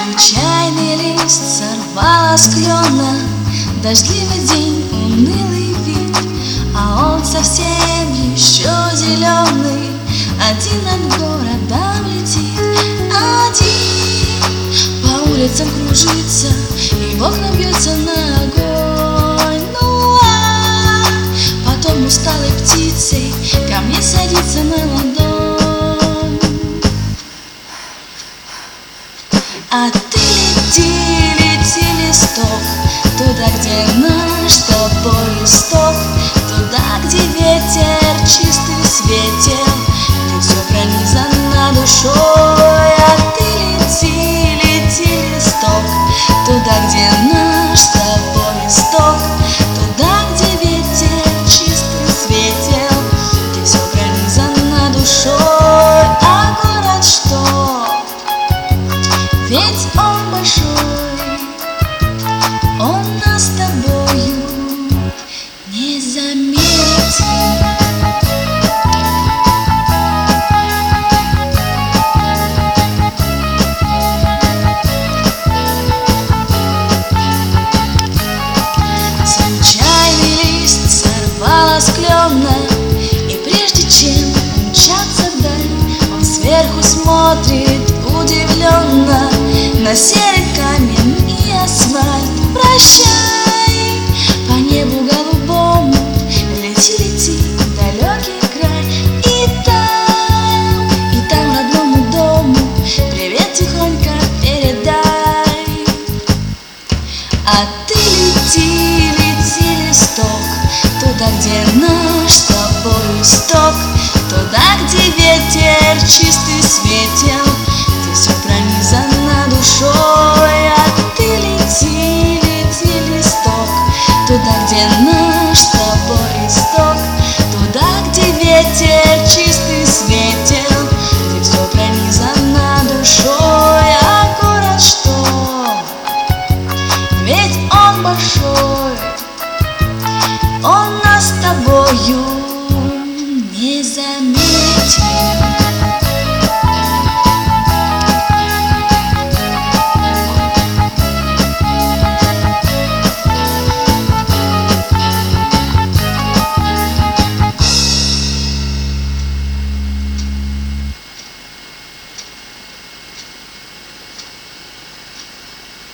Случайный лист сорвала с клена, дождливый день, унылый вид, а он совсем еще зеленый, один над городом летит, один по улицам кружится и в окна бьется на огонь. Ну а потом усталой птицей ко мне садится на ладонь. А ты лети, лети, листок, туда, где наш с тобой исток, туда, где ветер чистый светел, где все пронизано душой. А ты лети, лети, листок, туда, где наш с тобой исток, туда, где ветер чистый светел, где все пронизано душой. А город что? Ведь он большой, он нас с тобою не заметит. Случайный лист сорвала с клена, и прежде чем умчаться вдаль, он сверху смотрит удивленно на серый камень и асфальт. Прощай, по небу голубому, лети, лети в далекий край. И там родному дому привет тихонько передай. А ты лети, лети, листок, туда, где наш с тобой исток, туда, где ветер чистый светел, где все пронизано душой. А ты лети, лети, листок, туда, где наш